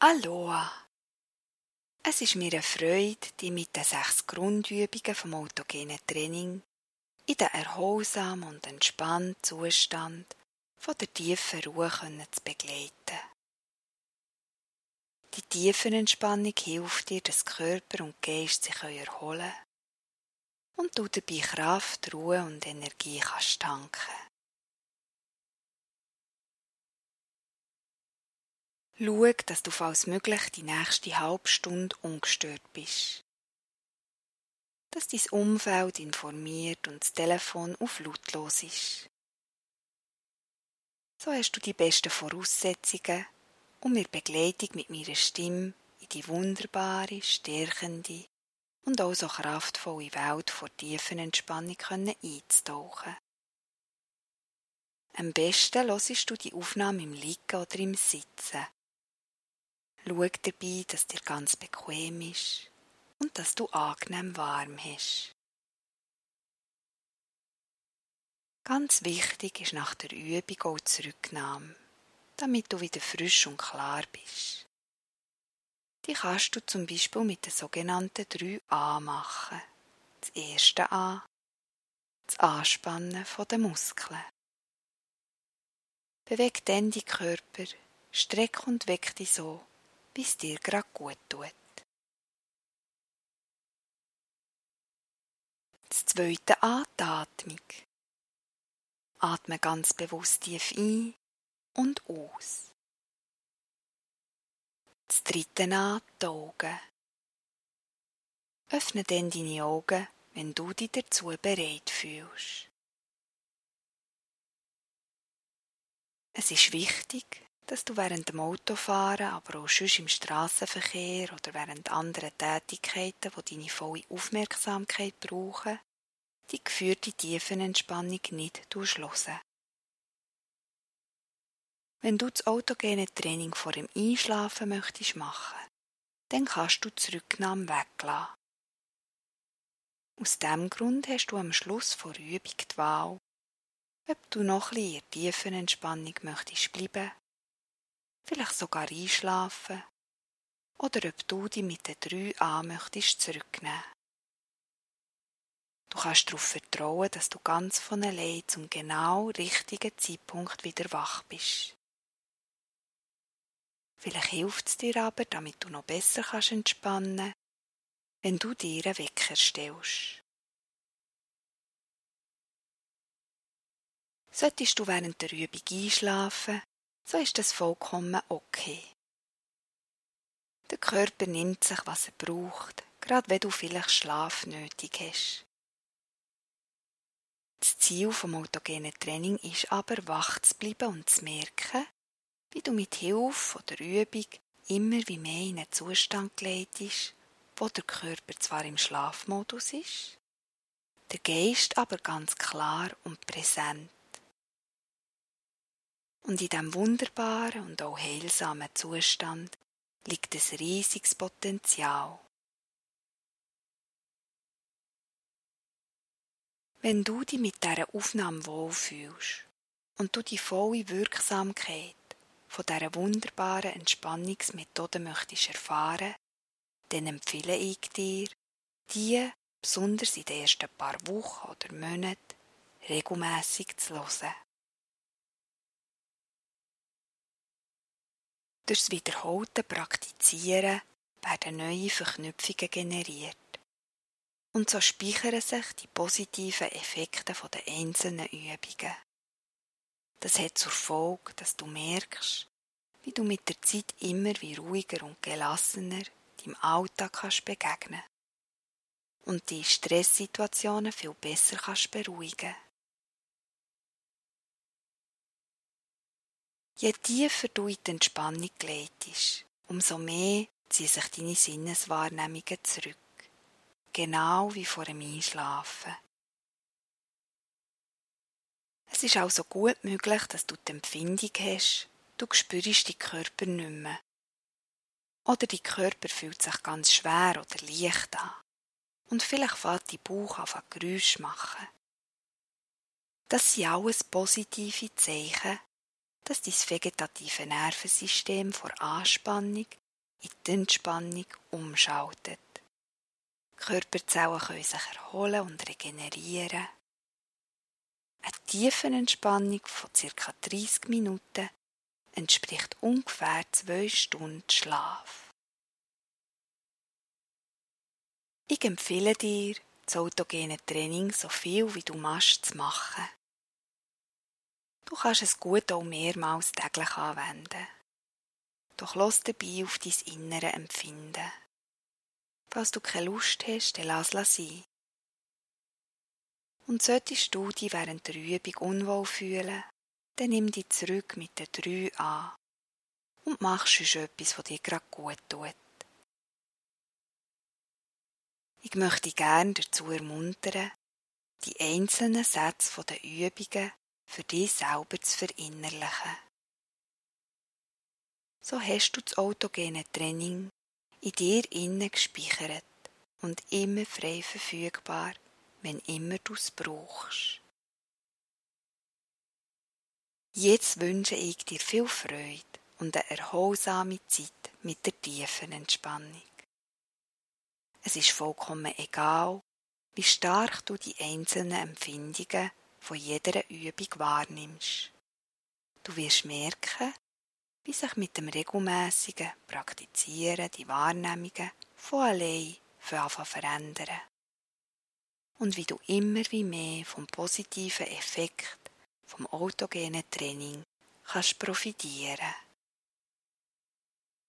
Aloha! Es ist mir eine Freude, dich mit den 6 Grundübungen vom autogenen Training in den erholsamen und entspannten Zustand von der tiefen Ruhe zu begleiten. Die Tiefenentspannung hilft dir, dass Körper und Geist sich erholen und du dabei Kraft, Ruhe und Energie kannst tanken. Schau, dass du falls möglich die nächste halbe Stunde ungestört bist. Dass dein Umfeld informiert und das Telefon auf lautlos ist. So hast du die besten Voraussetzungen, um in Begleitung mit meiner Stimme in die wunderbare, stärkende und auch so kraftvolle Welt vor tiefen Entspannung einzutauchen. Am besten hörst du die Aufnahme im Liegen oder im Sitzen. Schau dabei, dass dir ganz bequem ist und dass du angenehm warm hast. Ganz wichtig ist nach der Übung auch die Rücknahme, damit du wieder frisch und klar bist. Die kannst du zum Beispiel mit den sogenannten 3 A machen. Das erste A, das Anspannen der Muskeln. Beweg dann deinen Körper, streck und weck dich so, wie es dir gerade gut tut. Das zweite A, die Atmung. Atme ganz bewusst tief ein und aus. Das dritte A, die Augen. Öffne dann deine Augen, wenn du dich dazu bereit fühlst. Es ist wichtig, dass du während dem Autofahren, aber auch sonst im Strassenverkehr oder während anderen Tätigkeiten, die deine volle Aufmerksamkeit brauchen, die geführte Tiefenentspannung nicht hören. Wenn du das autogene Training vor dem Einschlafen möchtest machen, dann kannst du die Rücknahme weglassen. Aus diesem Grund hast du am Schluss der Übung die Wahl, ob du noch ein bisschen in der tiefen Entspannung möchtest bleiben, vielleicht sogar einschlafen, oder ob du dich mit den 3 A möchtest zurücknehmen. Du kannst darauf vertrauen, dass du ganz von allein zum genau richtigen Zeitpunkt wieder wach bist. Vielleicht hilft es dir aber, damit du noch besser entspannen kannst, wenn du dir einen Wecker stellst. Solltest du während der Übung einschlafen, so ist das vollkommen okay. Der Körper nimmt sich, was er braucht, gerade wenn du vielleicht Schlaf nötig hast. Das Ziel vom autogenen Training ist aber, wach zu bleiben und zu merken, wie du mit Hilfe der Übung immer wie mehr in einen Zustand gleitest, wo der Körper zwar im Schlafmodus ist, der Geist aber ganz klar und präsent. Und in diesem wunderbaren und auch heilsamen Zustand liegt ein riesiges Potenzial. Wenn du dich mit dieser Aufnahme wohlfühlst und du die volle Wirksamkeit von dieser wunderbaren Entspannungsmethode möchtest erfahren, dann empfehle ich dir, die besonders in den ersten paar Wochen oder Monaten regelmässig zu hören. Durch das wiederholte Praktizieren werden neue Verknüpfungen generiert und so speichern sich die positiven Effekte der einzelnen Übungen. Das hat zur Folge, dass du merkst, wie du mit der Zeit immer wie ruhiger und gelassener deinem Alltag begegnen kannst und die Stresssituationen viel besser beruhigen. Je tiefer du in die Entspannung gleitest, umso mehr ziehen sich deine Sinneswahrnehmungen zurück, genau wie vor dem Einschlafen. Es ist also gut möglich, dass du die Empfindung hast, du spürst deinen Körper nicht mehr. Oder dein Körper fühlt sich ganz schwer oder leicht an. Und vielleicht fängt dein Bauch an Geräusche zu machen. Das sind alles positive Zeichen, dass dein vegetative Nervensystem vor Anspannung in die Entspannung umschaltet. Die Körperzellen können sich erholen und regenerieren. Eine tiefe Entspannung von ca. 30 Minuten entspricht ungefähr 2 Stunden Schlaf. Ich empfehle dir, das autogene Training so viel wie du machst zu machen. Du kannst es gut auch mehrmals täglich anwenden. Doch lass dabei auf dein innere Empfinden. Falls du keine Lust hast, dann lass sein. Und solltest du dich während der Übung unwohl fühlen, dann nimm dich zurück mit den 3 an und mach sonst etwas, was dir gerade gut tut. Ich möchte dich gerne dazu ermuntern, die einzelnen Sätze der Übungen für dich selber zu verinnerlichen. So hast du das autogene Training in dir innen gespeichert und immer frei verfügbar, wenn immer du es brauchst. Jetzt wünsche ich dir viel Freude und eine erholsame Zeit mit der tiefen Entspannung. Es ist vollkommen egal, wie stark du die einzelnen Empfindungen von jeder Übung wahrnimmst. Du wirst merken, wie sich mit dem regelmäßigen Praktizieren die Wahrnehmungen von allein verändern. Und wie du immer wie mehr vom positiven Effekt vom autogenen Training kannst profitieren.